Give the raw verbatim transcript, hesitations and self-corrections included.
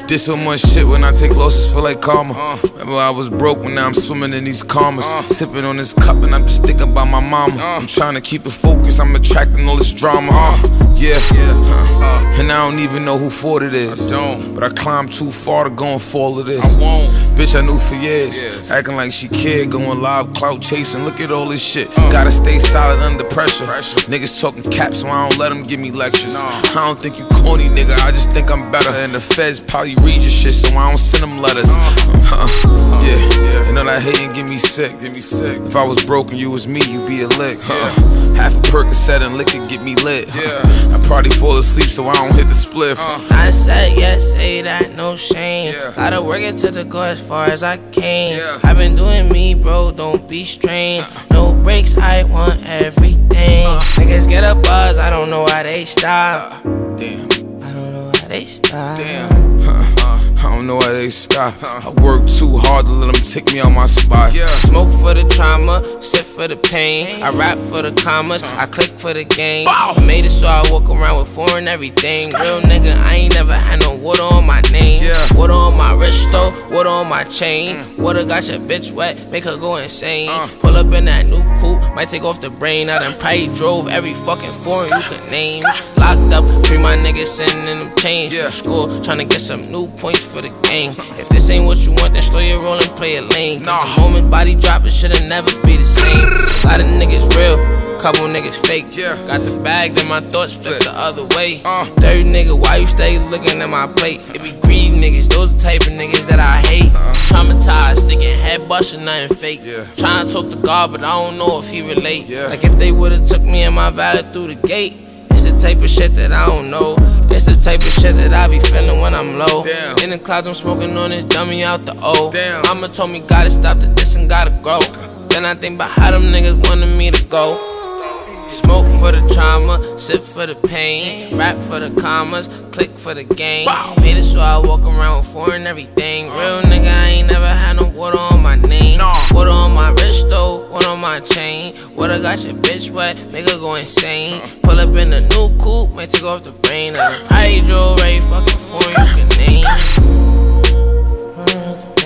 Did so much shit when I take losses, feel like karma. uh, Remember I was broke, when now I'm swimming in these karmas. uh, Sipping on this cup and I'm just thinking about my mama. uh, I'm trying to keep it focused, I'm attracting all this drama. uh, Yeah, uh, uh, and I don't even know who fault it is. I don't, but I climbed too far to go and fall of this. I won't. Bitch I knew for years, yes. Acting like she cared, going live, clout chasing. Look at all this shit, uh, gotta stay solid under pressure. pressure Niggas talking caps, so I don't let them give me lectures. no. I don't think you corny, nigga, I just think I'm better. And the feds probably read your shit, so I don't send them letters. uh, uh, Yeah, yeah. You know that hating get me sick. Get me sick. If I was broken, you was me, you be a lick. yeah. uh, Half a Percocet and liquor get me lit. yeah. I probably fall asleep, so I don't hit the spliff. uh, I said yes, say that, no shame. yeah. Gotta work it to the goal as far as I can. yeah. I've been doing me, bro, don't be strange. No breaks, I want everything. uh, Niggas get a buzz, I don't know why they stop. uh, Damn, I don't know why they stop. damn, huh. I don't know why they stop. I work too hard to let them take me out my spot. Yeah. Smoke for the trauma, sip for the pain. I rap for the commas, I click for the game. I made it so I walk around with foreign everything. Real nigga, I ain't never had no water on my name. Yeah. Water on my wrist though, water on my chain. Water got your bitch wet, make her go insane. Uh. Pull up in that new coupe, might take off the brain. I done probably drove every fucking foreign you could name. Locked up, free my niggas sending them change Yeah. from school, tryna get some new points for the game. If this ain't what you want, then slow your roll and play it lane. Cause Nah. the moment body drop, it should've never be the same. Lot of niggas real, couple niggas fake. Yeah. Got the bag, then my thoughts flip Flip. the other way. Uh. Third nigga, why you stay looking at my plate? It be greedy niggas, those the type of niggas that I hate. Uh. Traumatized, thinking head bustin', nothing fake. Yeah. Trying to talk to God, but I don't know if he relate. Yeah. Like if they would've took me and my valet through the gate. It's the type of shit that I don't know. It's the type of shit that I be feeling when I'm low. Damn. In the clouds, I'm smoking on this dummy out the O. Damn. Mama told me gotta stop the diss and gotta grow. Then I think about how them niggas wanted me to go. Smoke for the trauma, sip for the pain. Rap for the commas, click for the game. Made it so I walk around with foreign everything. Real nigga, I ain't never had no water on my name. Water on my wrist though, water on my chain. Water got your bitch wet, make her go insane. Pull up in a new coupe, might take off the brain. I probably drove every fucking foreign you can name.